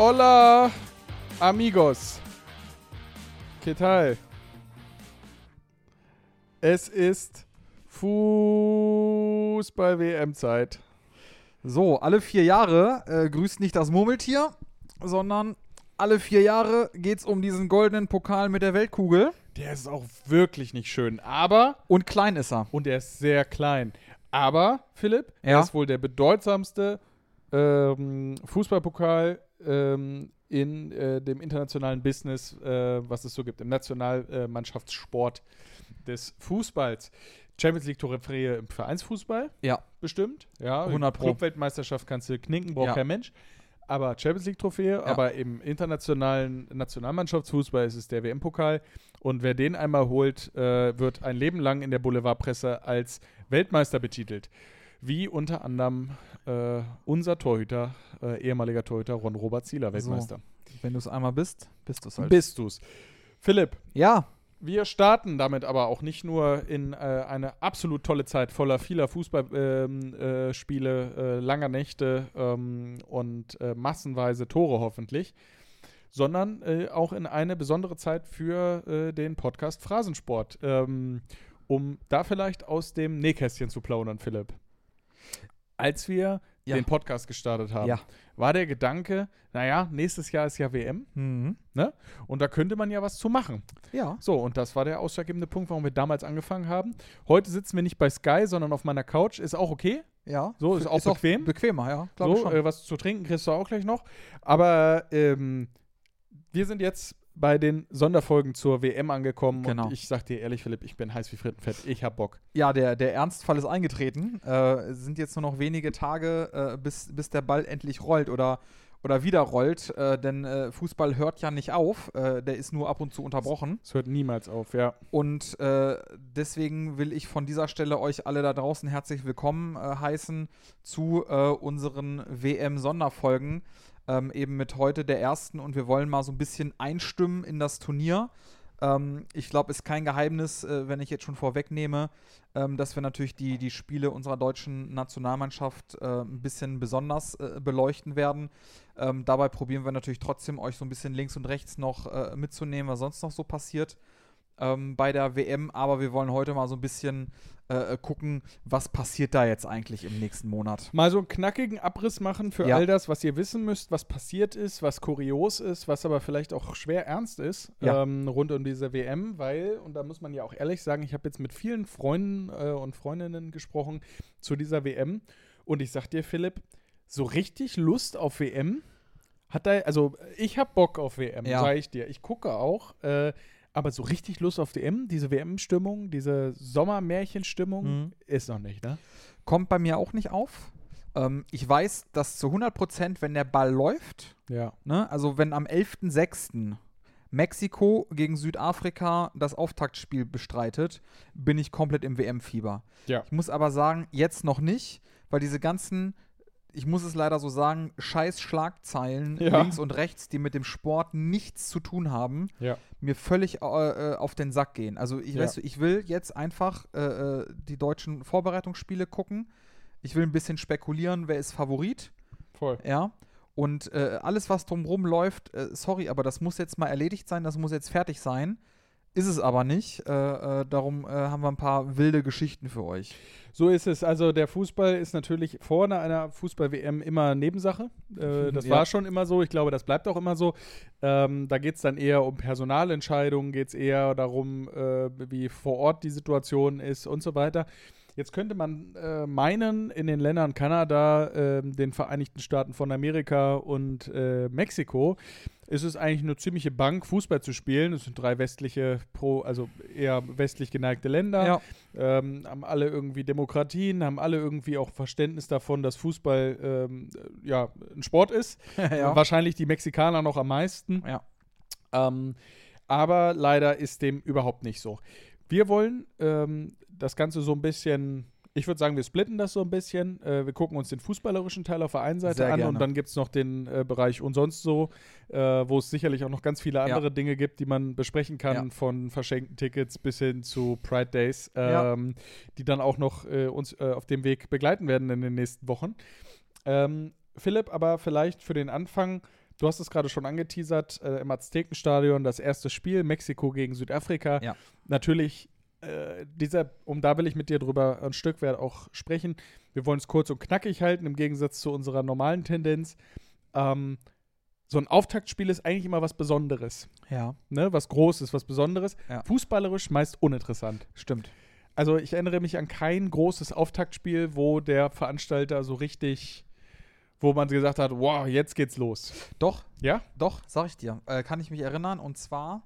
Hola, amigos. ¿Qué tal? Es ist Fußball-WM-Zeit. So, alle 4 Jahre grüßt nicht das Murmeltier, sondern alle 4 Jahre geht's um diesen goldenen Pokal mit der Weltkugel. Der ist auch wirklich nicht schön, aber... Und klein ist er. Und er ist sehr klein. Aber, Philipp, Ja. er ist wohl der bedeutsamste Fußballpokal in dem internationalen Business, was es so gibt, im Nationalmannschaftssport des Fußballs. Champions League-Trophäe im Vereinsfußball, Ja. bestimmt. Ja, 100 Pro. Clubweltmeisterschaft kannst du knicken, braucht Ja. kein Mensch. Aber Champions League-Trophäe, aber im internationalen Nationalmannschaftsfußball ist es der WM-Pokal. Und wer den einmal holt, wird ein Leben lang in der Boulevardpresse als Weltmeister betitelt. Wie unter anderem unser Torhüter, ehemaliger Torhüter Ron Robert Zieler, Weltmeister. So, wenn du es einmal bist, bist du es halt. Bist du's. Philipp, Ja. wir starten damit aber auch nicht nur in eine absolut tolle Zeit voller vieler Fußballspiele, langer Nächte und massenweise Tore hoffentlich, sondern auch in eine besondere Zeit für den Podcast Phrasensport, um da vielleicht aus dem Nähkästchen zu plaudern, Philipp. Als wir den Podcast gestartet haben, war der Gedanke, naja, nächstes Jahr ist ja WM, ne? Und da könnte man ja was zu machen. Ja. So, und das war der ausschlaggebende Punkt, warum wir damals angefangen haben. Heute sitzen wir nicht bei Sky, sondern auf meiner Couch. Ist auch okay. Ja. So, ist auch bequem. Bequemer, ja. Glaube So, schon. was zu trinken kriegst du auch gleich noch. Aber wir sind jetzt bei den Sonderfolgen zur WM angekommen. Genau. Und ich sag dir ehrlich, Philipp, ich bin heiß wie Frittenfett. Ich hab Bock. Ja, der Ernstfall ist eingetreten. Es sind jetzt nur noch wenige Tage, bis der Ball endlich rollt oder wieder rollt. Denn Fußball hört ja nicht auf. Der ist nur ab und zu unterbrochen. Es hört niemals auf, ja. Und deswegen will ich von dieser Stelle euch alle da draußen herzlich willkommen heißen zu unseren WM-Sonderfolgen. Eben mit heute der ersten. Und wir wollen mal so ein bisschen einstimmen in das Turnier. Ich glaube, ist kein Geheimnis, wenn ich jetzt schon vorwegnehme, dass wir natürlich die Spiele unserer deutschen Nationalmannschaft ein bisschen besonders beleuchten werden. Dabei probieren wir natürlich trotzdem, euch so ein bisschen links und rechts noch mitzunehmen, was sonst noch so passiert bei der WM. Aber wir wollen heute mal so ein bisschen gucken, was passiert da jetzt eigentlich im nächsten Monat. Mal so einen knackigen Abriss machen für all das, was ihr wissen müsst, was passiert ist, was kurios ist, was aber vielleicht auch schwer ernst ist rund um diese WM, weil, und da muss man ja auch ehrlich sagen, ich habe jetzt mit vielen Freunden und Freundinnen gesprochen zu dieser WM und ich sag dir, Philipp, so richtig Lust auf WM also ich habe Bock auf WM, sag ich dir. Ich gucke auch, aber so richtig Lust auf WM, diese WM-Stimmung, diese Sommermärchenstimmung ist noch nicht, ne? Kommt bei mir auch nicht auf. Ich weiß, dass zu 100%, wenn der Ball läuft, ne, also wenn am 11.06. Mexiko gegen Südafrika das Auftaktspiel bestreitet, bin ich komplett im WM-Fieber. Ja. Ich muss aber sagen, jetzt noch nicht, weil diese ganzen, ich muss es leider so sagen, scheiß Schlagzeilen links und rechts, die mit dem Sport nichts zu tun haben, mir völlig auf den Sack gehen. Also weißt du, ich will jetzt einfach die deutschen Vorbereitungsspiele gucken. Ich will ein bisschen spekulieren, wer ist Favorit. Voll. Ja. Und alles, was drumherum läuft, sorry, aber das muss jetzt mal erledigt sein, das muss jetzt fertig sein. Ist es aber nicht. Darum haben wir ein paar wilde Geschichten für euch. So ist es. Also der Fußball ist natürlich vor einer Fußball-WM immer Nebensache. Das war schon immer so. Ich glaube, das bleibt auch immer so. Da geht es dann eher um Personalentscheidungen, geht es eher darum, wie vor Ort die Situation ist und so weiter. Jetzt könnte man meinen, in den Ländern Kanada, den Vereinigten Staaten von Amerika und Mexiko ist es eigentlich eine ziemliche Bank, Fußball zu spielen. Es sind 3 also eher westlich geneigte Länder, haben alle irgendwie Demokratien, haben alle irgendwie auch Verständnis davon, dass Fußball ein Sport ist. Wahrscheinlich die Mexikaner noch am meisten. Aber leider ist dem überhaupt nicht so. Wir wollen das Ganze so ein bisschen, ich würde sagen, wir splitten das so ein bisschen. Wir gucken uns den fußballerischen Teil auf der einen Seite an und dann gibt es noch den Bereich und sonst so, wo es sicherlich auch noch ganz viele andere Dinge gibt, die man besprechen kann, von verschenkten Tickets bis hin zu Pride Days, die dann auch noch uns auf dem Weg begleiten werden in den nächsten Wochen. Philipp, aber vielleicht für den Anfang Du hast es gerade schon angeteasert, im Aztekenstadion das erste Spiel, Mexiko gegen Südafrika. Ja. Natürlich, da will ich mit dir drüber ein Stück weit auch sprechen. Wir wollen es kurz und knackig halten, im Gegensatz zu unserer normalen Tendenz. So ein Auftaktspiel ist eigentlich immer was Besonderes. Ja. Ne? Was Großes, was Besonderes. Ja. Fußballerisch meist uninteressant. Stimmt. Also ich erinnere mich an kein großes Auftaktspiel, wo der Veranstalter so richtig, wo man gesagt hat, wow, jetzt geht's los. Doch, Ja? doch, sag ich dir. Kann ich mich erinnern. Und zwar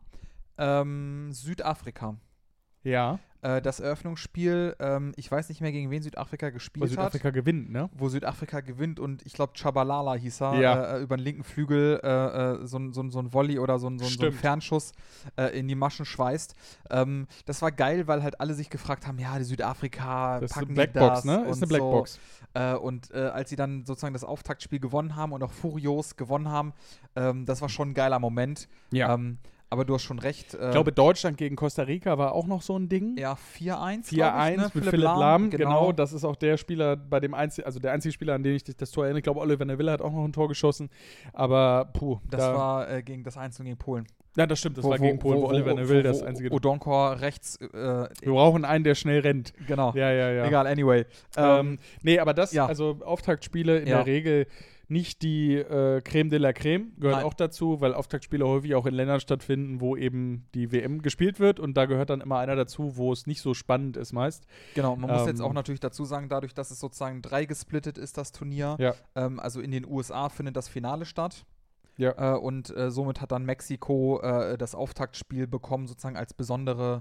Südafrika. Ja. Das Eröffnungsspiel, ich weiß nicht mehr, gegen wen Südafrika gespielt Weil Südafrika gewinnt, ne? wo Südafrika gewinnt und ich glaube Tshabalala hieß er, Ja. über den linken Flügel so ein Volley oder so ein Fernschuss in die Maschen schweißt. Das war geil, weil halt alle sich gefragt haben, ja, die Südafrika Das ist packen eine Blackbox, das ne? und Ist eine Blackbox. So. Und als sie dann sozusagen das Auftaktspiel gewonnen haben und auch furios gewonnen haben, das war schon ein geiler Moment. Ja. Aber du hast schon recht. Ich glaube, Deutschland gegen Costa Rica war auch noch so ein Ding. Ja, 4-1. 4-1 ne? mit Philipp Lahm, genau. Das ist auch der Spieler, der einzige Spieler, an den ich das Tor erinnere. Ich glaube, Oliver Neville hat auch noch ein Tor geschossen. Aber, Das war gegen das 1 gegen Polen. Ja, das stimmt, das war gegen Polen, wo Oliver Neville das einzige. Odonkor rechts. Wir brauchen einen, der schnell rennt. Genau. Ja. Egal, anyway. Nee, aber das, ja. also Auftaktspiele in der Regel nicht die Creme de la Creme, gehört auch dazu, weil Auftaktspiele häufig auch in Ländern stattfinden, wo eben die WM gespielt wird und da gehört dann immer einer dazu, wo es nicht so spannend ist meist. Genau, man muss jetzt auch natürlich dazu sagen, dadurch, dass es sozusagen 3 gesplittet ist, das Turnier, also in den USA findet das Finale statt. Ja. Und somit hat dann Mexiko das Auftaktspiel bekommen, sozusagen als besondere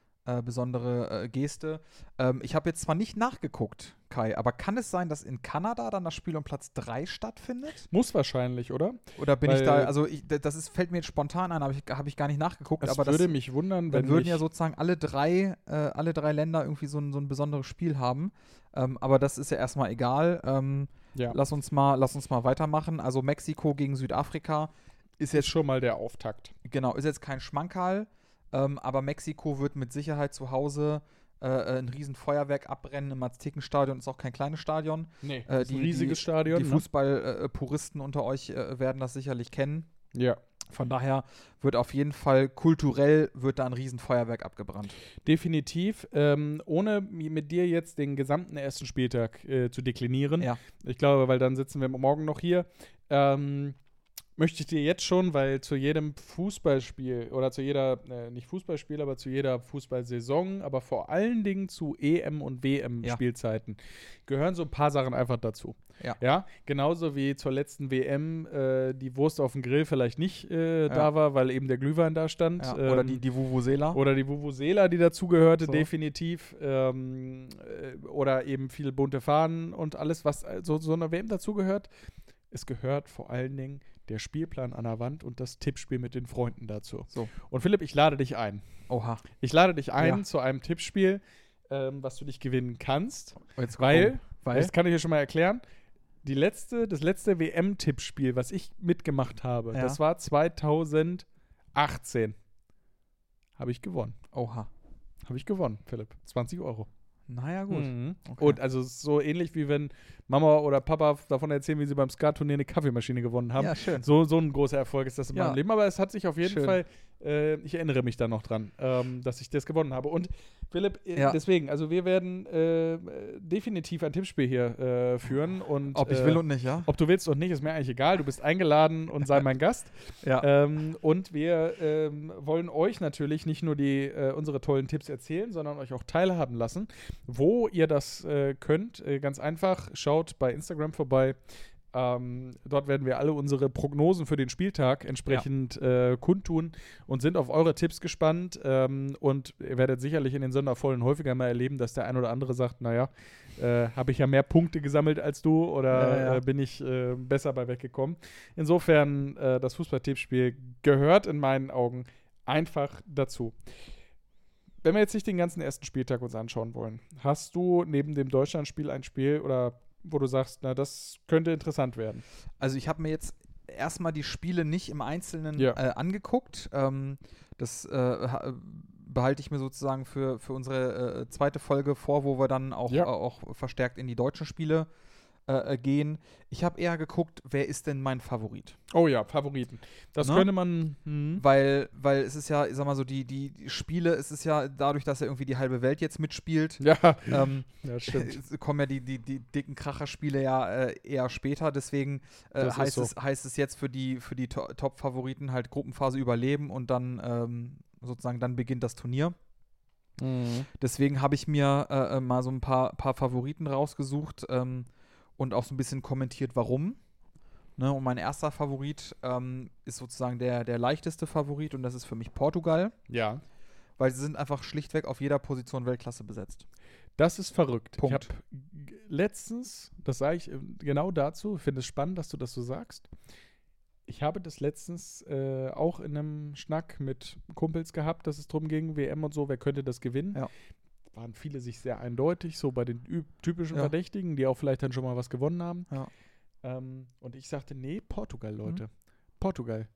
Geste. Ich habe jetzt zwar nicht nachgeguckt, Kai, aber kann es sein, dass in Kanada dann das Spiel um Platz 3 stattfindet? Muss wahrscheinlich, oder? Oder bin ich da, also fällt mir jetzt spontan ein, hab ich gar nicht nachgeguckt. Das aber würde mich wundern, wenn dann würden ja sozusagen alle drei Länder irgendwie so ein besonderes Spiel haben. Aber das ist ja erstmal egal. Lass uns mal weitermachen. Also Mexiko gegen Südafrika ist jetzt schon mal der Auftakt. Genau, ist jetzt kein Schmankerl. Aber Mexiko wird mit Sicherheit zu Hause ein riesen Feuerwerk abbrennen im Aztekenstadion. Ist auch kein kleines Stadion. Nee, ist ein riesiges Stadion. Die Fußballpuristen unter euch werden das sicherlich kennen. Ja. Von daher wird auf jeden Fall kulturell da ein riesen Feuerwerk abgebrannt. Definitiv. Ohne mit dir jetzt den gesamten ersten Spieltag zu deklinieren. Ja. Ich glaube, weil dann sitzen wir morgen noch hier. Möchte ich dir jetzt schon, weil zu jedem Fußballspiel oder zu jeder, nicht Fußballspiel, aber zu jeder Fußballsaison, aber vor allen Dingen zu EM- und WM-Spielzeiten gehören so ein paar Sachen einfach dazu. Ja, genauso wie zur letzten WM die Wurst auf dem Grill vielleicht nicht da war, weil eben der Glühwein da stand. Ja, oder die Vuvuzela. Oder die Vuvuzela, die dazugehörte, so. Definitiv. Oder eben viele bunte Fahnen und alles, was so einer WM dazugehört. Es gehört vor allen Dingen der Spielplan an der Wand und das Tippspiel mit den Freunden dazu. So. Und Philipp, ich lade dich ein. Oha. Ich lade dich ein zu einem Tippspiel, was du dich gewinnen kannst. Weil, das kann ich dir schon mal erklären, das letzte WM-Tippspiel, was ich mitgemacht habe, das war 2018. Habe ich gewonnen. Oha. Habe ich gewonnen, Philipp. 20 €. Naja, gut. Okay. Und also so ähnlich wie wenn Mama oder Papa davon erzählen, wie sie beim Skat-Turnier eine Kaffeemaschine gewonnen haben. Ja, schön. So ein großer Erfolg ist das in meinem Leben. Aber es hat sich auf jeden Fall, ich erinnere mich da noch dran, dass ich das gewonnen habe. Und Philipp, deswegen, also wir werden definitiv ein Tippspiel hier führen. Und, ob ich will und nicht, ja? Ob du willst und nicht, ist mir eigentlich egal. Du bist eingeladen und sei mein Gast. Und wir wollen euch natürlich nicht nur unsere tollen Tipps erzählen, sondern euch auch teilhaben lassen. Wo ihr das könnt, ganz einfach, schaut bei Instagram vorbei. Dort werden wir alle unsere Prognosen für den Spieltag entsprechend kundtun und sind auf eure Tipps gespannt. Und ihr werdet sicherlich in den Sondervollen häufiger mal erleben, dass der ein oder andere sagt, naja, habe ich ja mehr Punkte gesammelt als du oder bin ich besser bei weggekommen. Insofern, das Fußball-Tippspiel gehört in meinen Augen einfach dazu. Wenn wir jetzt nicht den ganzen ersten Spieltag uns anschauen wollen, hast du neben dem Deutschlandspiel ein Spiel oder wo du sagst, na, das könnte interessant werden? Also ich habe mir jetzt erstmal die Spiele nicht im Einzelnen angeguckt. Das behalte ich mir sozusagen für unsere zweite Folge vor, wo wir dann auch verstärkt in die deutschen Spiele gehen. Ich habe eher geguckt, wer ist denn mein Favorit? Oh ja, Favoriten. Das könnte man. Weil es ist ja, ich sag mal so, die Spiele, es ist ja dadurch, dass ja irgendwie die halbe Welt jetzt mitspielt, Ja, ja, stimmt. kommen ja die dicken Kracherspiele ja eher später. Deswegen heißt es jetzt für die Top-Favoriten halt Gruppenphase überleben und dann sozusagen dann beginnt das Turnier. Deswegen habe ich mir mal so ein paar Favoriten rausgesucht und auch so ein bisschen kommentiert, warum. Ne? Und mein erster Favorit ist sozusagen der leichteste Favorit und das ist für mich Portugal. Ja. Weil sie sind einfach schlichtweg auf jeder Position Weltklasse besetzt. Das ist verrückt. Punkt. Ich habe letztens, das sage ich genau dazu, finde es spannend, dass du das so sagst. Ich habe das letztens auch in einem Schnack mit Kumpels gehabt, dass es drum ging, WM und so, wer könnte das gewinnen. Ja. Waren viele sich sehr eindeutig, so bei den typischen Verdächtigen, die auch vielleicht dann schon mal was gewonnen haben. Ja. Und ich sagte, nee, Portugal, Leute. Portugal.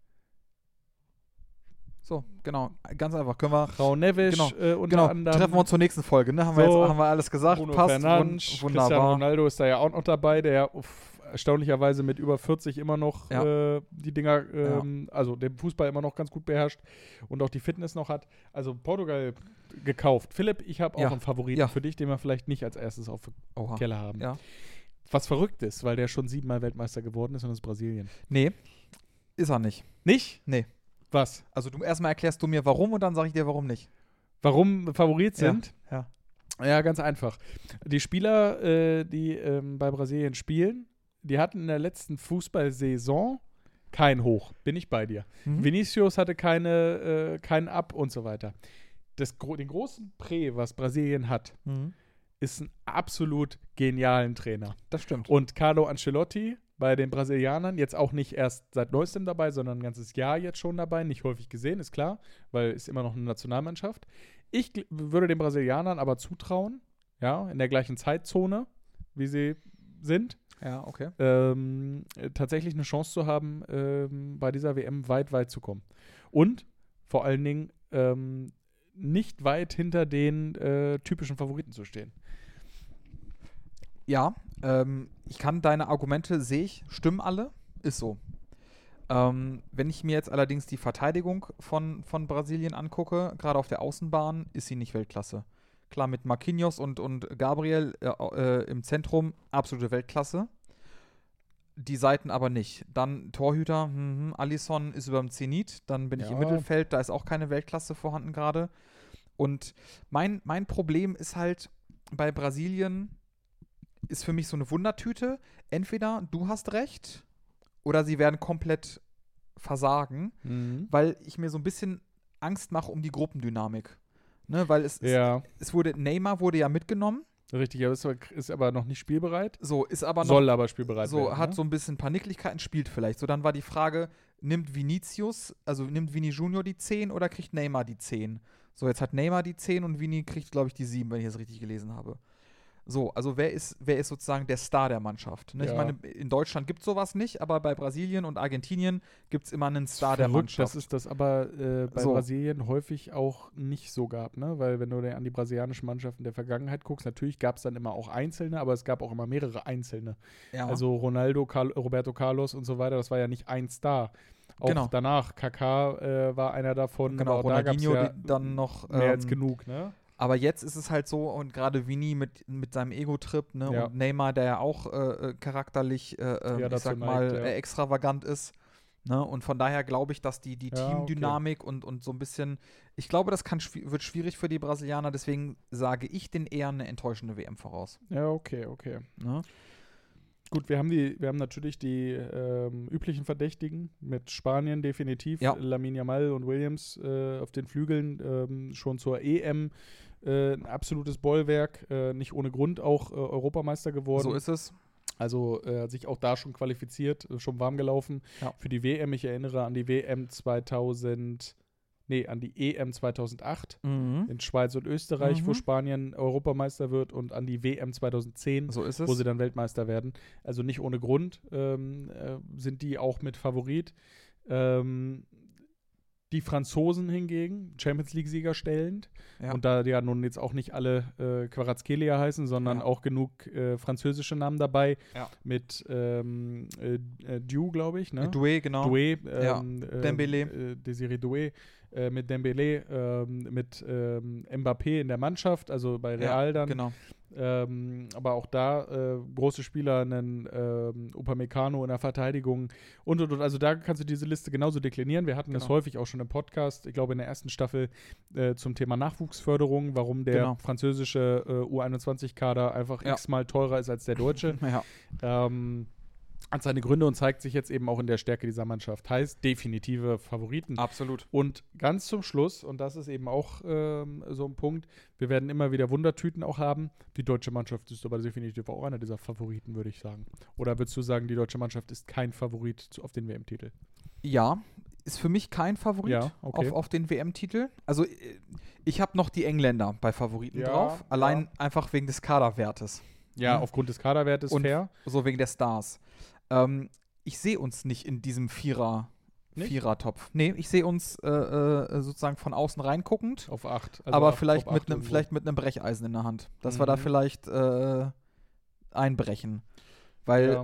So, genau. Ganz einfach. Können wir. Frau Neves unter anderem. Treffen wir uns zur nächsten Folge, ne? Haben wir alles gesagt. Bruno Passt. Fernandes, Wunderbar. Cristiano Ronaldo ist da ja auch noch dabei, der erstaunlicherweise mit über 40 immer noch die Dinger, also den Fußball immer noch ganz gut beherrscht und auch die Fitness noch hat. Also Portugal gekauft. Philipp, ich habe auch einen Favoriten für dich, den wir vielleicht nicht als erstes auf dem Keller haben. Ja. Was verrückt ist, weil der schon 7-mal Weltmeister geworden ist und das ist Brasilien. Nee, ist er nicht. Nicht? Nee. Was? Also erstmal erklärst du mir warum und dann sage ich dir warum nicht. Warum Favorit sind? Ja. Ja, ganz einfach. Die Spieler, die bei Brasilien spielen, die hatten in der letzten Fußballsaison kein Hoch. Bin ich bei dir. Vinicius hatte kein Up und so weiter. Den großen Prä, was Brasilien hat, ist ein absolut genialen Trainer. Das stimmt. Und Carlo Ancelotti bei den Brasilianern, jetzt auch nicht erst seit neuestem dabei, sondern ein ganzes Jahr jetzt schon dabei, nicht häufig gesehen, ist klar, weil ist immer noch eine Nationalmannschaft. Ich würde den Brasilianern aber zutrauen, ja, in der gleichen Zeitzone, wie sie sind, ja, okay. tatsächlich eine Chance zu haben, bei dieser WM weit zu kommen. Und vor allen Dingen nicht weit hinter den typischen Favoriten zu stehen. Ja, ich kann deine Argumente, stimmen alle, ist so. Wenn ich mir jetzt allerdings die Verteidigung von Brasilien angucke, gerade auf der Außenbahn, ist sie nicht Weltklasse. Klar, mit Marquinhos und Gabriel im Zentrum absolute Weltklasse. Die Seiten aber nicht. Dann Torhüter, Alisson ist über dem Zenit, dann bin ich im Mittelfeld, da ist auch keine Weltklasse vorhanden gerade. Und mein Problem ist halt bei Brasilien, ist für mich so eine Wundertüte. Entweder du hast recht oder sie werden komplett versagen, weil ich mir so ein bisschen Angst mache um die Gruppendynamik. Ne, weil Neymar wurde ja mitgenommen. Richtig, er ist aber noch nicht spielbereit. So, ist aber noch. Soll aber spielbereit werden. So, hat ne? so ein bisschen ein paar Nicklichkeiten, spielt vielleicht. So, dann war die Frage, nimmt Vini Junior die 10 oder kriegt Neymar die 10? So, jetzt hat Neymar die 10 und Vini kriegt, glaube ich, die 7, wenn ich das richtig gelesen habe. So, also wer ist sozusagen der Star der Mannschaft? Ne? Ja. Ich meine, in Deutschland gibt es sowas nicht, aber bei Brasilien und Argentinien gibt es immer einen Star der Mannschaft. Das ist das aber bei Brasilien häufig auch nicht so gab, ne? Weil wenn du an die brasilianischen Mannschaften der Vergangenheit guckst, natürlich gab es dann immer auch Einzelne, aber es gab auch immer mehrere Einzelne. Ja. Also Ronaldo, Roberto Carlos und so weiter, das war ja nicht ein Star. Auch danach, Kaká war einer davon. Genau, aber Ronaldinho dann noch mehr als genug, ne? Aber jetzt ist es halt so, und gerade Vini mit seinem Ego-Trip, ne, und Neymar, der ja auch charakterlich, extravagant ist. Ne, und von daher glaube ich, dass die Teamdynamik und so ein bisschen, ich glaube, das wird schwierig für die Brasilianer, deswegen sage ich denen eher eine enttäuschende WM voraus. Ja, okay. Ne? Gut, wir haben natürlich die üblichen Verdächtigen mit Spanien definitiv, Lamine Yamal und Williams auf den Flügeln schon zur EM ein absolutes Bollwerk, nicht ohne Grund auch Europameister geworden. So ist es. Also sich auch da schon qualifiziert, schon warm gelaufen für die WM. Ich erinnere an die EM 2008 in Schweiz und Österreich, wo Spanien Europameister wird, und an die WM 2010, wo sie dann Weltmeister werden. Also nicht ohne Grund sind die auch mit Favorit. Die Franzosen hingegen, Champions League-Sieger stellend. Ja. Und da ja nun jetzt auch nicht alle Kvaratskhelia heißen, sondern auch genug französische Namen dabei. Ja. Mit Diou, glaube ich. Ne? Doué, genau. Doué. Dembélé. Désiré Doué. Mit Dembélé. Mit Mbappé in der Mannschaft, also bei Real dann. Genau. Aber auch da große Spieler, einen Upamecano in der Verteidigung und. Also da kannst du diese Liste genauso deklinieren. Wir hatten das häufig auch schon im Podcast, ich glaube in der ersten Staffel zum Thema Nachwuchsförderung, warum der französische U21-Kader einfach x-mal teurer ist als der deutsche. Hat seine Gründe und zeigt sich jetzt eben auch in der Stärke dieser Mannschaft. Heißt, definitive Favoriten. Absolut. Und ganz zum Schluss, und das ist eben auch so ein Punkt, wir werden immer wieder Wundertüten auch haben. Die deutsche Mannschaft ist aber definitiv auch einer dieser Favoriten, würde ich sagen. Oder würdest du sagen, die deutsche Mannschaft ist kein Favorit auf den WM-Titel? Ja, ist für mich kein Favorit auf den WM-Titel. Also ich habe noch die Engländer bei Favoriten drauf. Allein einfach wegen des Kaderwertes. Ja, aufgrund des Kaderwertes und fair. So wegen der Stars. Ich sehe uns nicht in diesem Vierer-Topf. Nee, ich sehe uns sozusagen von außen reinguckend. Auf 8. Also aber vielleicht mit einem Brecheisen in der Hand. Dass wir da vielleicht einbrechen. Weil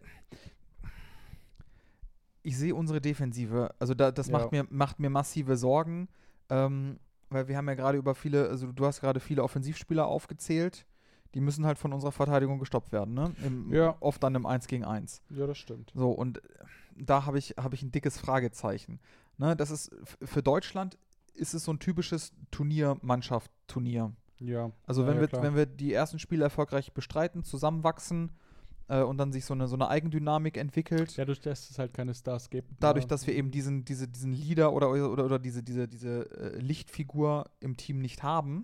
ich sehe unsere Defensive, also das macht mir massive Sorgen, weil wir haben ja gerade du hast gerade viele Offensivspieler aufgezählt. Die müssen halt von unserer Verteidigung gestoppt werden, ne? Oft dann im 1 gegen 1. Ja, das stimmt. So, und da habe ich ein dickes Fragezeichen. Ne? Das ist, für Deutschland ist es so ein typisches Turnier. Ja. Also wenn wir die ersten Spiele erfolgreich bestreiten, zusammenwachsen und dann sich so eine Eigendynamik entwickelt. Ja, durch das es halt keine Stars gibt. Dadurch, dass wir eben diesen Leader oder diese Lichtfigur im Team nicht haben,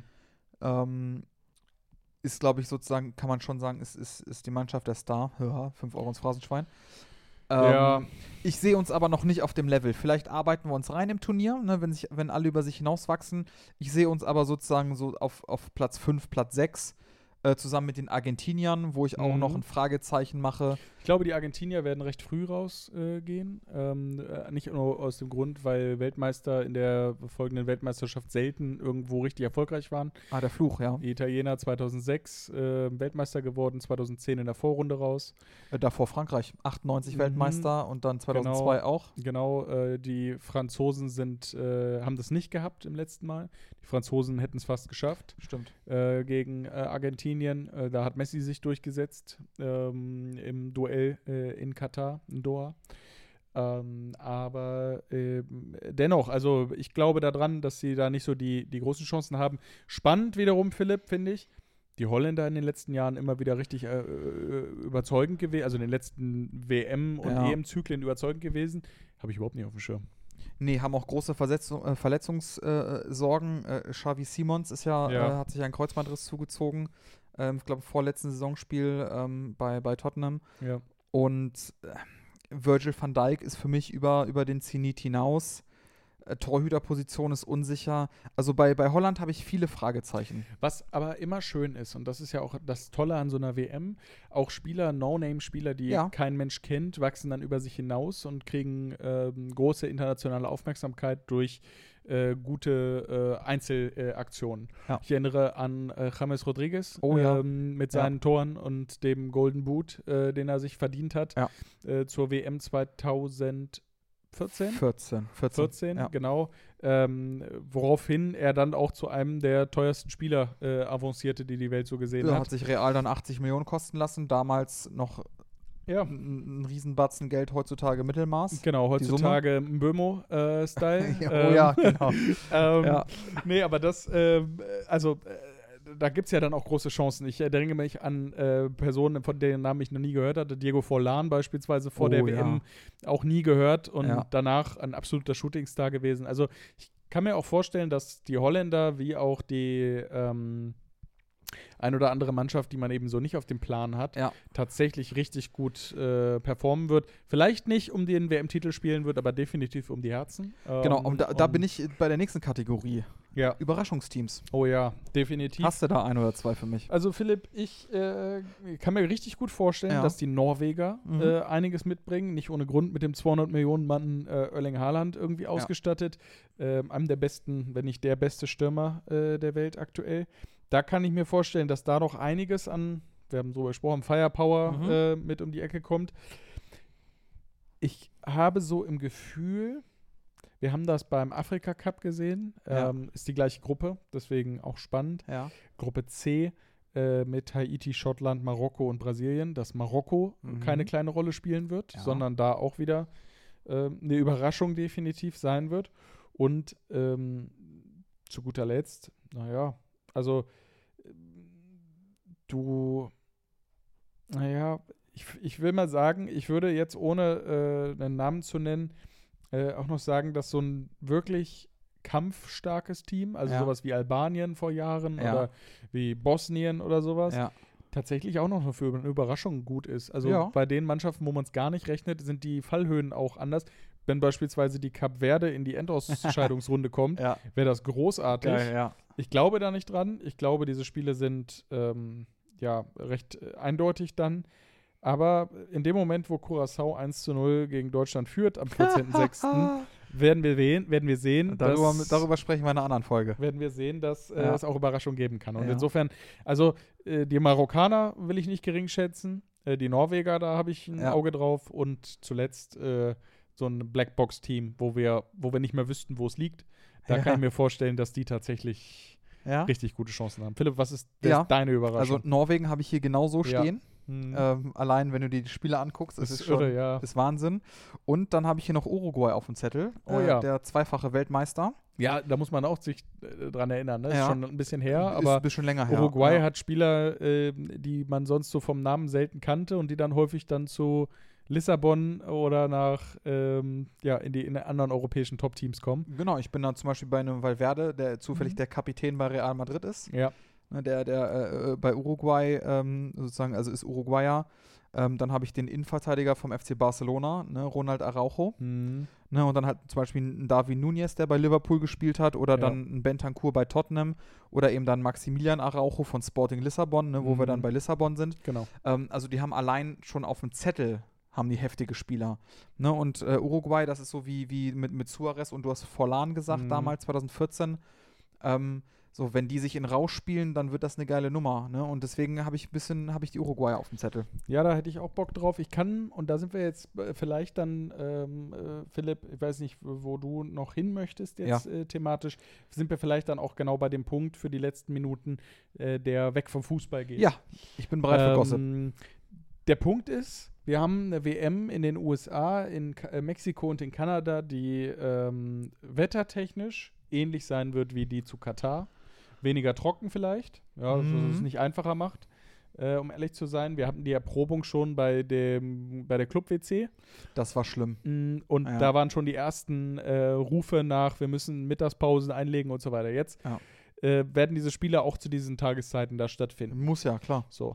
ist, glaube ich, sozusagen, kann man schon sagen, ist die Mannschaft der Star. 5 Euro ins Phrasenschwein. Ich sehe uns aber noch nicht auf dem Level. Vielleicht arbeiten wir uns rein im Turnier, ne, wenn alle über sich hinauswachsen. Ich sehe uns aber sozusagen so auf Platz 5, Platz 6 zusammen mit den Argentiniern, wo ich auch noch ein Fragezeichen mache. Ich glaube, die Argentinier werden recht früh rausgehen. Nicht nur aus dem Grund, weil Weltmeister in der folgenden Weltmeisterschaft selten irgendwo richtig erfolgreich waren. Der Fluch, ja. Die Italiener 2006 Weltmeister geworden, 2010 in der Vorrunde raus. Davor Frankreich, 98 Weltmeister und dann 2002 auch. Genau, die Franzosen haben das nicht gehabt im letzten Mal. Die Franzosen hätten es fast geschafft. Stimmt. Gegen Argentinien. Da hat Messi sich durchgesetzt im Duell in Katar, in Doha. Aber dennoch, also ich glaube daran, dass sie da nicht so die großen Chancen haben. Spannend wiederum, Philipp, finde ich. Die Holländer in den letzten Jahren immer wieder richtig überzeugend gewesen, also in den letzten WM- und EM-Zyklen überzeugend gewesen. Habe ich überhaupt nicht auf dem Schirm. Nee, haben auch große Verletzungssorgen. Xavi Simons hat sich einen Kreuzbandriss zugezogen. Ich glaube, vorletzten Saisonspiel bei Tottenham. Ja. Und Virgil van Dijk ist für mich über den Zenit hinaus. Torhüterposition ist unsicher. Also bei Holland habe ich viele Fragezeichen. Was aber immer schön ist, und das ist ja auch das Tolle an so einer WM, auch Spieler, No-Name-Spieler, die kein Mensch kennt, wachsen dann über sich hinaus und kriegen große internationale Aufmerksamkeit durch gute Einzelaktionen. Ich erinnere an James Rodriguez mit seinen Toren und dem Golden Boot, den er sich verdient hat zur WM 2014, genau. Woraufhin er dann auch zu einem der teuersten Spieler avancierte, die die Welt so gesehen hat. Hat sich Real dann 80 Millionen kosten lassen, damals noch ein Riesenbatzen Geld, heutzutage Mittelmaß. Genau, heutzutage Mbeumo-Style. Genau. Nee, aber das, da gibt es ja dann auch große Chancen. Ich erinnere mich an Personen, von deren Namen ich noch nie gehört hatte. Diego Forlan beispielsweise vor der WM auch nie gehört und danach ein absoluter Shootingstar gewesen. Also ich kann mir auch vorstellen, dass die Holländer wie auch die ein oder andere Mannschaft, die man eben so nicht auf dem Plan hat, tatsächlich richtig gut performen wird. Vielleicht nicht um den WM-Titel spielen wird, aber definitiv um die Herzen. Genau, und da bin ich bei der nächsten Kategorie. Ja. Überraschungsteams. Oh ja, definitiv. Hast du da ein oder zwei für mich? Also Philipp, ich kann mir richtig gut vorstellen, dass die Norweger einiges mitbringen. Nicht ohne Grund mit dem 200 Millionen Mann Erling Haaland irgendwie ausgestattet. Einem der besten, wenn nicht der beste Stürmer der Welt aktuell. Da kann ich mir vorstellen, dass da noch einiges an, wir haben so gesprochen, Firepower mit um die Ecke kommt. Ich habe so im Gefühl, wir haben das beim Afrika Cup gesehen, ist die gleiche Gruppe, deswegen auch spannend. Ja. Gruppe C mit Haiti, Schottland, Marokko und Brasilien, dass Marokko keine kleine Rolle spielen wird, sondern da auch wieder eine Überraschung definitiv sein wird. Und zu guter Letzt, also ich will mal sagen, ich würde jetzt, ohne einen Namen zu nennen, auch noch sagen, dass so ein wirklich kampfstarkes Team, also sowas wie Albanien vor Jahren oder wie Bosnien oder sowas, tatsächlich auch noch für eine Überraschung gut ist. Also bei den Mannschaften, wo man es gar nicht rechnet, sind die Fallhöhen auch anders. Wenn beispielsweise die Kap Verde in die Endausscheidungsrunde kommt, wäre das großartig. Geil, Ich glaube da nicht dran. Ich glaube, diese Spiele sind recht eindeutig dann. Aber in dem Moment, wo Curaçao 1:0 gegen Deutschland führt, am 14.06., werden wir sehen, darüber sprechen wir in einer anderen Folge. Werden wir sehen, dass es auch Überraschungen geben kann. Und insofern, also die Marokkaner will ich nicht gering schätzen, die Norweger, da habe ich ein Auge drauf, und zuletzt so ein Blackbox-Team, wo wir nicht mehr wüssten, wo es liegt. Da kann ich mir vorstellen, dass die tatsächlich richtig gute Chancen haben. Philipp, was ist deine Überraschung? Also Norwegen habe ich hier genauso stehen. Allein, wenn du dir die Spiele anguckst, ist es schon ist Wahnsinn. Und dann habe ich hier noch Uruguay auf dem Zettel, der zweifache Weltmeister. Ja, da muss man auch sich dran erinnern. Ne? Ist schon ein bisschen her, aber ist ein bisschen länger her. Uruguay hat Spieler, die man sonst so vom Namen selten kannte und die dann häufig dann zu Lissabon oder nach in anderen europäischen Top-Teams kommen. Genau, ich bin dann zum Beispiel bei einem Valverde, der zufällig der Kapitän bei Real Madrid ist. Ja. Der bei Uruguay sozusagen, also ist Uruguayer. Dann habe ich den Innenverteidiger vom FC Barcelona, Ronald Araujo. Und dann halt zum Beispiel einen David Núñez, der bei Liverpool gespielt hat, oder dann einen Bentancur bei Tottenham, oder eben dann Maximilian Araujo von Sporting Lissabon, wo wir dann bei Lissabon sind. Genau. Also die haben allein schon auf dem Zettel haben die heftige Spieler. Und Uruguay, das ist so wie mit Suarez, und du hast Forlan gesagt, damals 2014. So, wenn die sich in Rausch spielen, dann wird das eine geile Nummer. Und deswegen habe ich die Uruguay auf dem Zettel. Ja, da hätte ich auch Bock drauf. Ich kann, und da sind wir jetzt vielleicht dann, Philipp, ich weiß nicht, wo du noch hin möchtest jetzt thematisch, sind wir vielleicht dann auch genau bei dem Punkt für die letzten Minuten, der weg vom Fußball geht. Ja, ich bin bereit für Gossip. Der Punkt ist, wir haben eine WM in den USA, in Mexiko und in Kanada, die wettertechnisch ähnlich sein wird wie die zu Katar. Weniger trocken vielleicht, dass es nicht einfacher macht, um ehrlich zu sein. Wir hatten die Erprobung schon bei der Club-WC. Das war schlimm. Und da waren schon die ersten Rufe nach, wir müssen Mittagspausen einlegen und so weiter. Jetzt werden diese Spiele auch zu diesen Tageszeiten da stattfinden. Muss ja, klar. So.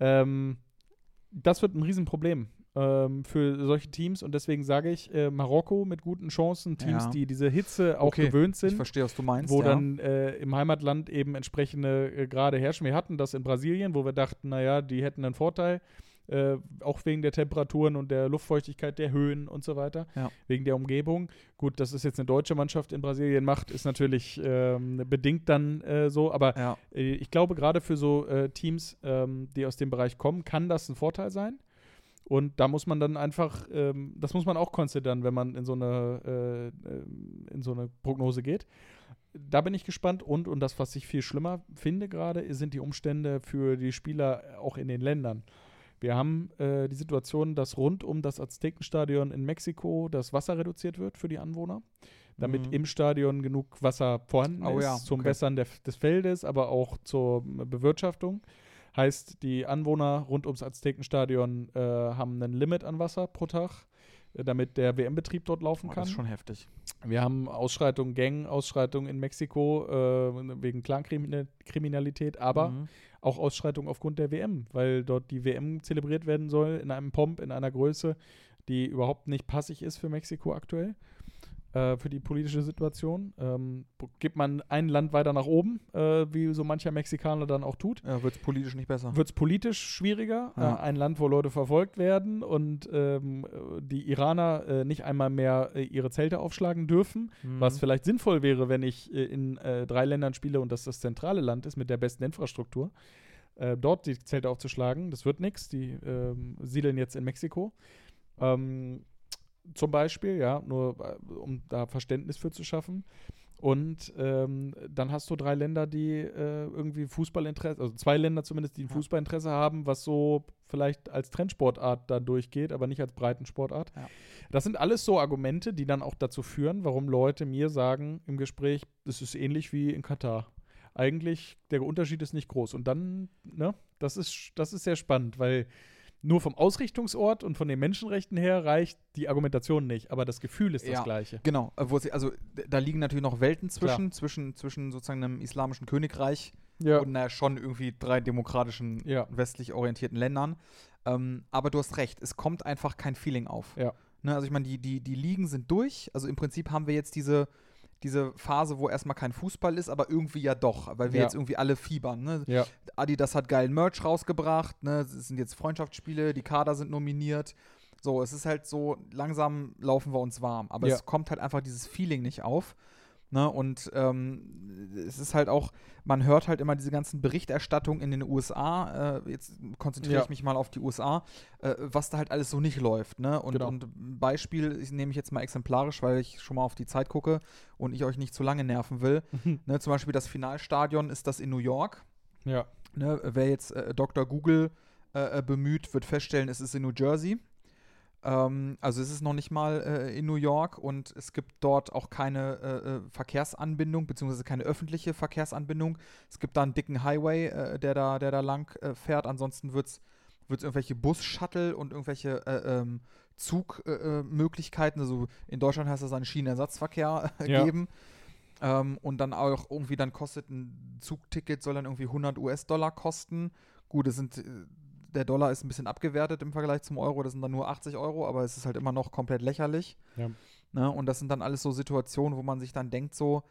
Das wird ein Riesenproblem für solche Teams, und deswegen sage ich, Marokko mit guten Chancen, Teams, die diese Hitze auch gewöhnt sind. Ich verstehe, was du meinst. Wo dann im Heimatland eben entsprechende Grade herrschen. Wir hatten das in Brasilien, wo wir dachten, naja, die hätten einen Vorteil, auch wegen der Temperaturen und der Luftfeuchtigkeit, der Höhen und so weiter, wegen der Umgebung. Gut, dass es jetzt eine deutsche Mannschaft in Brasilien macht, ist natürlich bedingt dann so, aber ich glaube, gerade für so Teams, die aus dem Bereich kommen, kann das ein Vorteil sein. Und da muss man dann einfach, das muss man auch konsidern, wenn man in so eine Prognose geht. Da bin ich gespannt. Und das, was ich viel schlimmer finde gerade, sind die Umstände für die Spieler auch in den Ländern. Wir haben die Situation, dass rund um das Aztekenstadion in Mexiko das Wasser reduziert wird für die Anwohner, damit im Stadion genug Wasser vorhanden ist zum Wässern des Feldes, aber auch zur Bewirtschaftung. Heißt, die Anwohner rund ums Aztekenstadion haben ein Limit an Wasser pro Tag, damit der WM-Betrieb dort laufen kann. Das ist schon heftig. Wir haben Gang-Ausschreitungen in Mexiko wegen Clankriminalität, aber auch Ausschreitungen aufgrund der WM, weil dort die WM zelebriert werden soll in einem Pomp, in einer Größe, die überhaupt nicht passig ist für Mexiko aktuell. für die politische Situation. Gibt man ein Land weiter nach oben, wie so mancher Mexikaner dann auch tut. Ja, wird es politisch nicht besser. Wird es politisch schwieriger. Ja. Ein Land, wo Leute verfolgt werden und die Iraner nicht einmal mehr ihre Zelte aufschlagen dürfen, was vielleicht sinnvoll wäre, wenn ich in 3 Ländern spiele und das zentrale Land ist mit der besten Infrastruktur. Dort die Zelte aufzuschlagen, das wird nichts. Die siedeln jetzt in Mexiko. Zum Beispiel, ja, nur um da Verständnis für zu schaffen. Und dann hast du 3 Länder, die irgendwie Fußballinteresse, also 2 Länder zumindest, die ein Fußballinteresse haben, was so vielleicht als Trendsportart da durchgeht, aber nicht als Breitensportart. Ja. Das sind alles so Argumente, die dann auch dazu führen, warum Leute mir sagen im Gespräch, das ist ähnlich wie in Katar. Eigentlich, der Unterschied ist nicht groß. Und dann, ne, das ist sehr spannend, weil nur vom Ausrichtungsort und von den Menschenrechten her reicht die Argumentation nicht, aber das Gefühl ist das gleiche. Genau, also da liegen natürlich noch Welten zwischen sozusagen einem islamischen Königreich und schon irgendwie 3 demokratischen, westlich orientierten Ländern. Aber du hast recht, es kommt einfach kein Feeling auf. Ja. Ne, also ich meine, die Ligen sind durch, also im Prinzip haben wir jetzt diese Phase, wo erstmal kein Fußball ist, aber irgendwie ja doch, weil wir jetzt irgendwie alle fiebern. Ne? Ja. Adidas hat geilen Merch rausgebracht, ne? Es sind jetzt Freundschaftsspiele, die Kader sind nominiert. So, es ist halt so, langsam laufen wir uns warm. Aber es kommt halt einfach dieses Feeling nicht auf. Ne? Und es ist halt auch, man hört halt immer diese ganzen Berichterstattungen in den USA, jetzt konzentriere ich mich mal auf die USA, was da halt alles so nicht läuft. Ne? Und ein Beispiel, nehme ich jetzt mal exemplarisch, weil ich schon mal auf die Zeit gucke und ich euch nicht zu lange nerven will. Ne? Zum Beispiel das Finalstadion ist das in New York. Ja. Ne? Wer jetzt Dr. Google bemüht, wird feststellen, es ist in New Jersey. Also es ist noch nicht mal in New York und es gibt dort auch keine Verkehrsanbindung, beziehungsweise keine öffentliche Verkehrsanbindung. Es gibt da einen dicken Highway, der da lang fährt. Ansonsten wird's irgendwelche Bus-Shuttle und irgendwelche Zugmöglichkeiten, also in Deutschland heißt das einen Schienenersatzverkehr geben. Und dann auch irgendwie, dann kostet ein Zugticket, soll dann irgendwie $100 kosten. Gut, der Dollar ist ein bisschen abgewertet im Vergleich zum Euro, das sind dann nur 80 €, aber es ist halt immer noch komplett lächerlich. Ja. Ne? Und das sind dann alles so Situationen, wo man sich dann denkt so,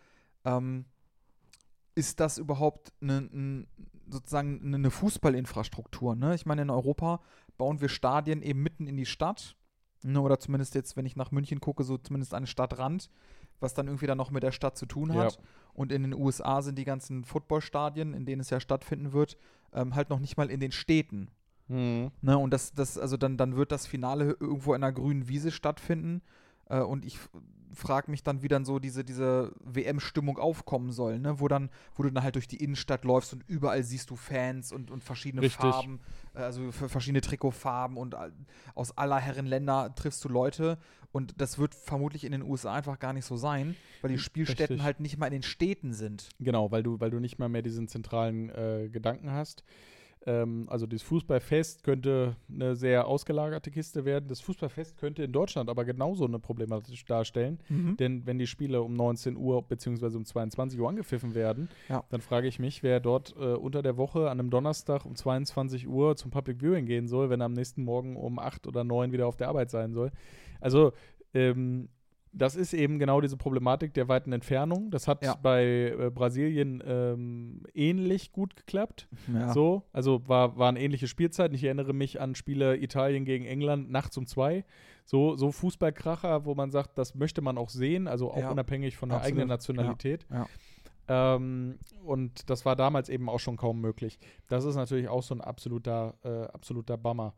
ist das überhaupt sozusagen eine Fußballinfrastruktur? Ne? Ich meine, in Europa bauen wir Stadien eben mitten in die Stadt, ne? Oder zumindest jetzt, wenn ich nach München gucke, so zumindest an den Stadtrand, was dann irgendwie dann noch mit der Stadt zu tun hat. Ja. Und in den USA sind die ganzen Footballstadien, in denen es ja stattfinden wird, halt noch nicht mal in den Städten. Ne, und also dann wird das Finale irgendwo in einer grünen Wiese stattfinden. Und ich frage mich dann, wie dann so diese WM-Stimmung aufkommen soll, ne? Wo du dann halt durch die Innenstadt läufst und überall siehst du Fans und verschiedene Farben, also verschiedene Trikotfarben und aus aller Herren Länder triffst du Leute. Und das wird vermutlich in den USA einfach gar nicht so sein, weil die Spielstätten halt nicht mal in den Städten sind. Genau, weil du nicht mal mehr diesen zentralen Gedanken hast. Also das Fußballfest könnte eine sehr ausgelagerte Kiste werden. Das Fußballfest könnte in Deutschland aber genauso eine Problematik darstellen. Denn wenn die Spiele um 19 Uhr bzw. um 22 Uhr angepfiffen werden, dann frage ich mich, wer dort unter der Woche an einem Donnerstag um 22 Uhr zum Public Viewing gehen soll, wenn er am nächsten Morgen um 8 oder 9 wieder auf der Arbeit sein soll. Also das ist eben genau diese Problematik der weiten Entfernung. Das hat bei Brasilien ähnlich gut geklappt. Ja. So, also waren ähnliche Spielzeiten. Ich erinnere mich an Spiele Italien gegen England nachts um 2. So Fußballkracher, wo man sagt, das möchte man auch sehen, also auch unabhängig von der eigenen Nationalität. Ja. Und das war damals eben auch schon kaum möglich. Das ist natürlich auch so ein absoluter Bummer.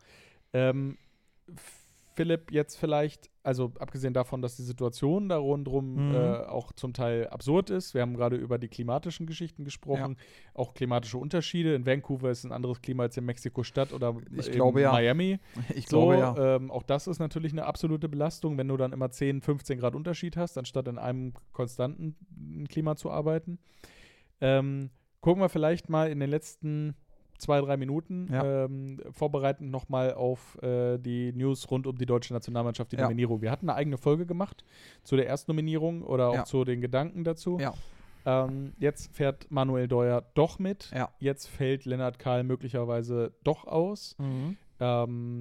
Philipp, jetzt vielleicht, also abgesehen davon, dass die Situation da rundherum auch zum Teil absurd ist. Wir haben gerade über die klimatischen Geschichten gesprochen, auch klimatische Unterschiede. In Vancouver ist ein anderes Klima als in Mexiko-Stadt oder Miami. Ich glaube, ja. Auch das ist natürlich eine absolute Belastung, wenn du dann immer 10, 15 Grad Unterschied hast, anstatt in einem konstanten Klima zu arbeiten. Gucken wir vielleicht mal in den letzten 2-3 Minuten vorbereitend nochmal auf die News rund um die deutsche Nationalmannschaft, die Nominierung. Wir hatten eine eigene Folge gemacht zu der Erstnominierung oder auch zu den Gedanken dazu. Ja. Jetzt fährt Manuel Neuer doch mit. Ja. Jetzt fällt Lennart Kahl möglicherweise doch aus.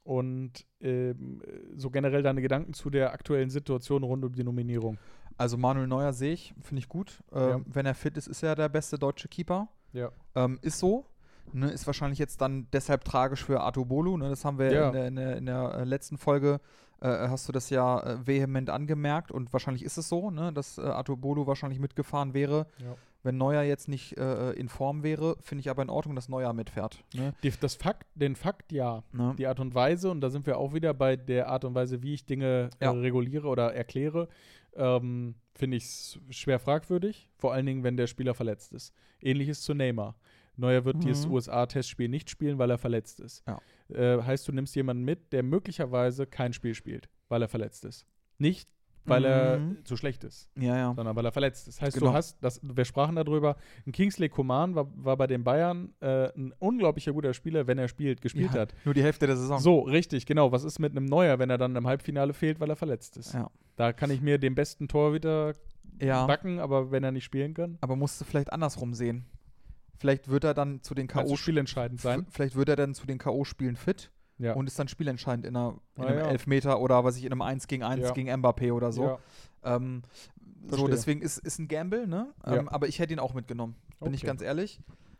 Und so generell deine Gedanken zu der aktuellen Situation rund um die Nominierung. Also Manuel Neuer sehe ich, finde ich gut. Wenn er fit ist, ist er der beste deutsche Keeper. Ja. Ist so. Ne, ist wahrscheinlich jetzt dann deshalb tragisch für Artur Bolu. Ne? Das haben wir in der letzten Folge, hast du das ja vehement angemerkt. Und wahrscheinlich ist es so, ne, dass Artur Bolu wahrscheinlich mitgefahren wäre. Ja. Wenn Neuer jetzt nicht in Form wäre, finde ich aber in Ordnung, dass Neuer mitfährt. Ne? Den Fakt ja. Ne? Die Art und Weise, und da sind wir auch wieder bei der Art und Weise, wie ich Dinge reguliere oder erkläre, finde ich es schwer fragwürdig. Vor allen Dingen, wenn der Spieler verletzt ist. Ähnliches zu Neymar. Neuer wird dieses USA-Testspiel nicht spielen, weil er verletzt ist. Ja. Heißt, du nimmst jemanden mit, der möglicherweise kein Spiel spielt, weil er verletzt ist. Nicht, weil er zu schlecht ist, sondern weil er verletzt ist. Heißt, genau. Wir sprachen darüber, ein Kingsley Coman war bei den Bayern ein unglaublicher guter Spieler, wenn er gespielt hat. Nur die Hälfte der Saison. So, richtig, genau. Was ist mit einem Neuer, wenn er dann im Halbfinale fehlt, weil er verletzt ist? Ja. Da kann ich mir den besten Torhüter backen, aber wenn er nicht spielen kann. Aber musst du vielleicht andersrum sehen. Vielleicht wird er dann zu den K.O.-Spielen spielentscheidend sein. Vielleicht wird er dann zu den K.O.-Spielen fit und ist dann spielentscheidend in einem Elfmeter oder in einem 1-gegen-1 gegen Mbappé oder so. Ja. So, deswegen ist ein Gamble, ne? Aber ich hätte ihn auch mitgenommen, bin ich ganz ehrlich.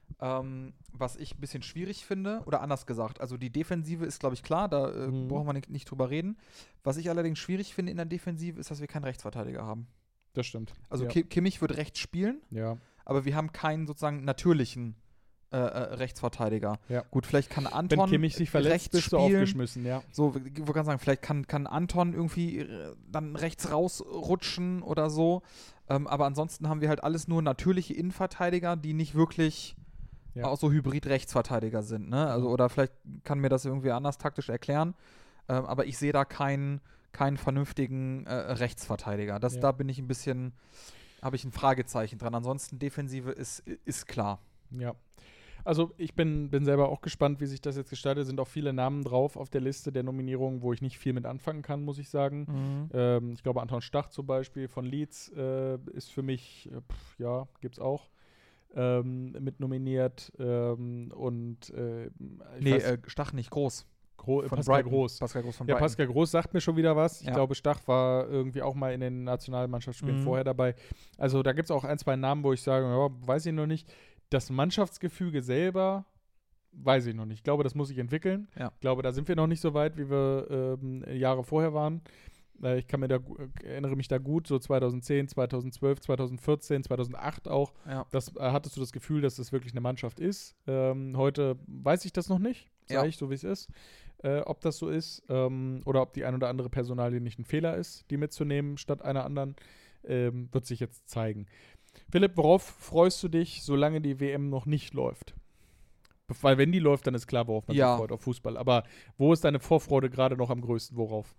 Was ich ein bisschen schwierig finde, oder anders gesagt, also die Defensive ist, glaube ich, klar, da brauchen wir nicht drüber reden. Was ich allerdings schwierig finde in der Defensive, ist, dass wir keinen Rechtsverteidiger haben. Das stimmt. Also Kimmich wird rechts spielen. Ja. Aber wir haben keinen sozusagen natürlichen Rechtsverteidiger. Ja. Gut, vielleicht kann Anton wenn Kimmich sich verletzt, bist du aufgeschmissen, ja. So, ich kann sagen, vielleicht kann Anton irgendwie dann rechts rausrutschen oder so. Aber ansonsten haben wir halt alles nur natürliche Innenverteidiger, die nicht wirklich auch so Hybrid-Rechtsverteidiger sind. Ne? Also, oder vielleicht kann mir das irgendwie anders taktisch erklären. Aber ich sehe da keinen vernünftigen Rechtsverteidiger. Da bin ich ein bisschen, habe ich ein Fragezeichen dran. Ansonsten Defensive ist klar. Ja. Also ich bin selber auch gespannt, wie sich das jetzt gestaltet. Es sind auch viele Namen drauf auf der Liste der Nominierungen, wo ich nicht viel mit anfangen kann, muss ich sagen. Ich glaube, Anton Stach zum Beispiel von Leeds ist für mich, gibt's auch, mit nominiert. Stach nicht Groß. Pascal Groß. Pascal Groß von Brighton. Brighton. Pascal Groß sagt mir schon wieder was. Ich glaube, Stach war irgendwie auch mal in den Nationalmannschaftsspielen vorher dabei. Also da gibt es auch ein, zwei Namen, wo ich sage, weiß ich noch nicht. Das Mannschaftsgefüge selber weiß ich noch nicht. Ich glaube, das muss sich entwickeln. Ja. Ich glaube, da sind wir noch nicht so weit, wie wir Jahre vorher waren. Ich erinnere mich da gut, so 2010, 2012, 2014, 2008 auch. Ja. Hattest du das Gefühl, dass das wirklich eine Mannschaft ist. Heute weiß ich das noch nicht, sage ich so, wie es ist. Ob das so ist oder ob die ein oder andere Personalie nicht ein Fehler ist, die mitzunehmen statt einer anderen, wird sich jetzt zeigen. Philipp, worauf freust du dich, solange die WM noch nicht läuft? Weil wenn die läuft, dann ist klar, worauf man sich freut, auf Fußball. Aber wo ist deine Vorfreude gerade noch am größten? Worauf?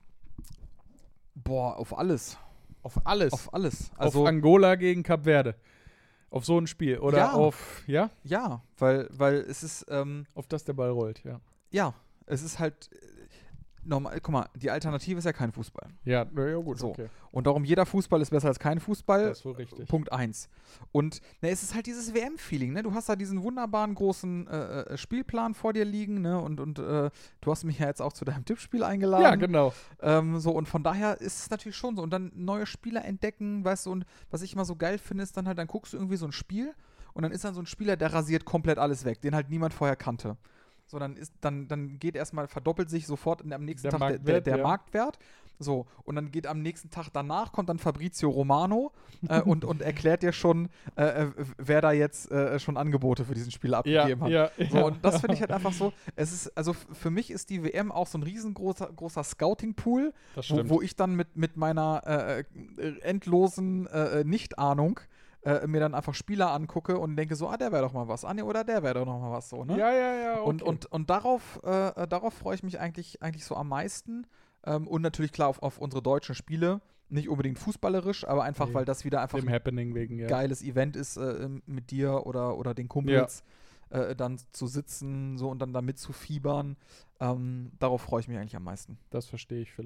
Boah, auf alles. Auf alles? Auf alles. Also auf Angola gegen Kap Verde. Auf so ein Spiel. Oder auf, Ja, weil es ist auf das der Ball rollt, ja. Ja, es ist halt normal, guck mal, die Alternative ist ja kein Fußball. Ja gut, so. Okay. Und darum, jeder Fußball ist besser als kein Fußball. Das ist wohl richtig. Punkt 1. Und es ist halt dieses WM-Feeling, ne? Du hast da diesen wunderbaren großen Spielplan vor dir liegen, ne? Und du hast mich ja jetzt auch zu deinem Tippspiel eingeladen. Ja, genau. Und von daher ist es natürlich schon so. Und dann neue Spieler entdecken, weißt du, und was ich immer so geil finde, ist dann halt, dann guckst du irgendwie so ein Spiel und dann ist dann so ein Spieler, der rasiert komplett alles weg, den halt niemand vorher kannte. So, dann geht erstmal, verdoppelt sich sofort am nächsten Tag der Marktwert. So, und dann geht am nächsten Tag danach, kommt dann Fabrizio Romano und erklärt dir schon, wer da jetzt schon Angebote für diesen Spiel abgegeben hat. So, und das finde ich halt einfach so, also für mich ist die WM auch so ein riesengroßer Scouting-Pool, wo ich dann mit meiner endlosen Nicht-Ahnung mir dann einfach Spieler angucke und denke so, der wäre doch mal was. Oder der wäre doch noch mal was so, ne? Ja. Okay. Und darauf freue ich mich eigentlich so am meisten. Und natürlich klar auf unsere deutschen Spiele. Nicht unbedingt fußballerisch, aber einfach, weil das wieder einfach ein Happening wegen, geiles Event ist, mit dir oder den Kumpels dann zu sitzen so und dann da mitzufiebern. Darauf freue ich mich eigentlich am meisten. Das verstehe ich, Philipp.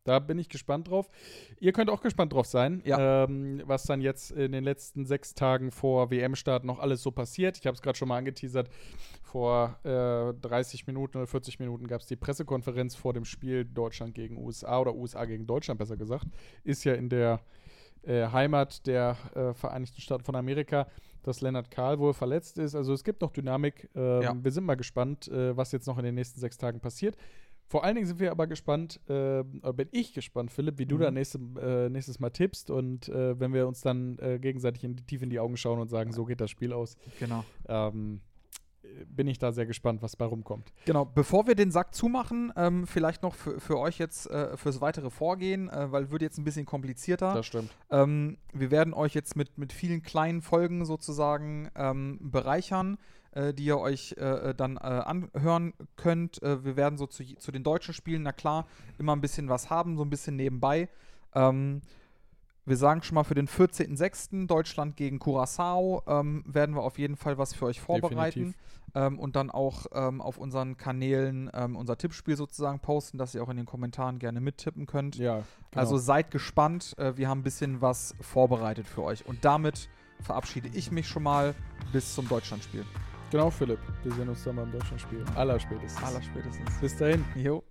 Da bin ich gespannt drauf. Ihr könnt auch gespannt drauf sein, was dann jetzt in den letzten 6 Tagen vor WM-Start noch alles so passiert. Ich habe es gerade schon mal angeteasert. Vor 30 Minuten oder 40 Minuten gab es die Pressekonferenz vor dem Spiel Deutschland gegen USA oder USA gegen Deutschland, besser gesagt. Ist ja in der Heimat der Vereinigten Staaten von Amerika, dass Lennart Kahl wohl verletzt ist. Also es gibt noch Dynamik. Wir sind mal gespannt, was jetzt noch in den nächsten 6 Tagen passiert. Vor allen Dingen sind wir aber gespannt, bin ich gespannt, Philipp, wie du da nächstes Mal tippst und wenn wir uns dann gegenseitig tief in die Augen schauen und sagen, so geht das Spiel aus. Genau. Bin ich da sehr gespannt, was bei rumkommt. Genau, bevor wir den Sack zumachen, vielleicht noch für euch jetzt fürs weitere Vorgehen, weil wird jetzt ein bisschen komplizierter. Das stimmt. Wir werden euch jetzt mit vielen kleinen Folgen sozusagen bereichern, die ihr euch dann anhören könnt. Wir werden so zu den deutschen Spielen, na klar, immer ein bisschen was haben, so ein bisschen nebenbei. Wir sagen schon mal für den 14.06. Deutschland gegen Curaçao werden wir auf jeden Fall was für euch vorbereiten und dann auch auf unseren Kanälen unser Tippspiel sozusagen posten, dass ihr auch in den Kommentaren gerne mittippen könnt. Ja, genau. Also seid gespannt, wir haben ein bisschen was vorbereitet für euch. Und damit verabschiede ich mich schon mal bis zum Deutschlandspiel. Genau, Philipp. Wir sehen uns dann beim Deutschlandspiel. Allerspätestens. Allerspätestens. Bis dahin. Jo.